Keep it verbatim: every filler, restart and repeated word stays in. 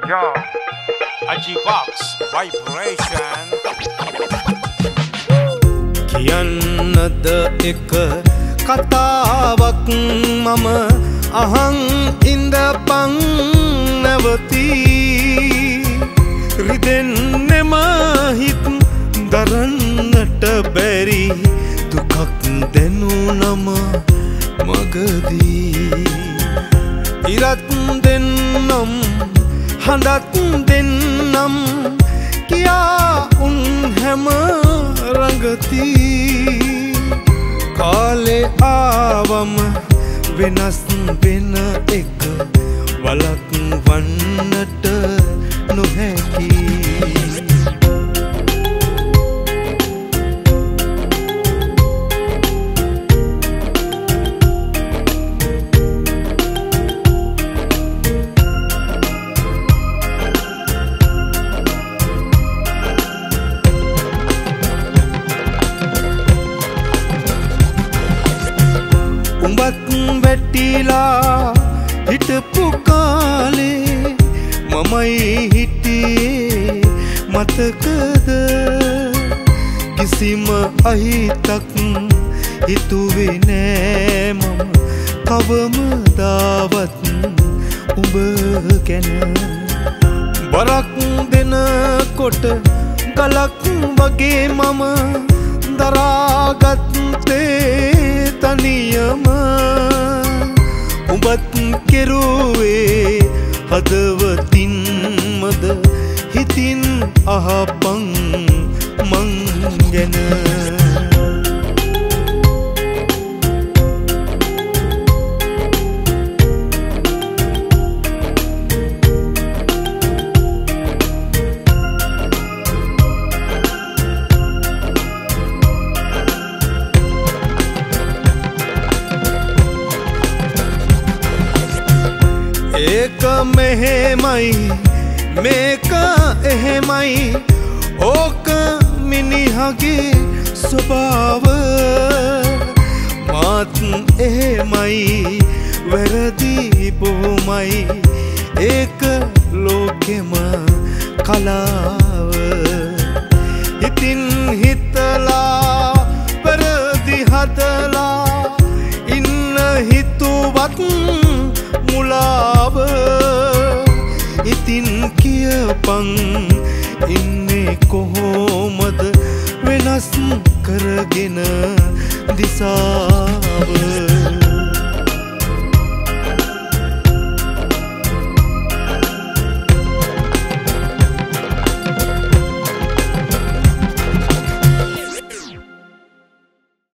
Yo, Ajivox vibration. කියන්නද එක කතාවක් මම අහන් ඉඳපන් නැවතී රිදෙන්නෙම හිත් දරන්නට බැරි දුකක් දැනුනම මගදී ඉරත් දෙන්නම් හඬත් දෙන්නම් කියා උන් හැම රඟති කාලේ ආවම වෙනස් වෙන එක වලක් වන්නට නොහැකි උඹත් වැටිලා හිටපු කාලේ මමයි හිටියේ මතකද කිසිම අහිතක් හිතුවේ නෑ මම කවමදාවත් උඹ ගැන බරක් දෙනකොට ගලක් වගේ මම දරාගත්තේ තනියම උඹත් කෙරුවේ හදවතින්මද හිතින් අහපන් මං ගැන ඒක මෙහෙමයි මේක එහෙමයි ඕක මිනිහගේ ස්වභාව මාත් එහෙමයි වැරදි බොහොමයි ඒක ලෝකෙම කලාව ඉතින් හිතලා වැරදි හදලා ඉන්න හිතුවත් මුලාව ඉතින් කියපන් ඉන්නේ කොහොමද වෙනස් කරගෙන දිසාව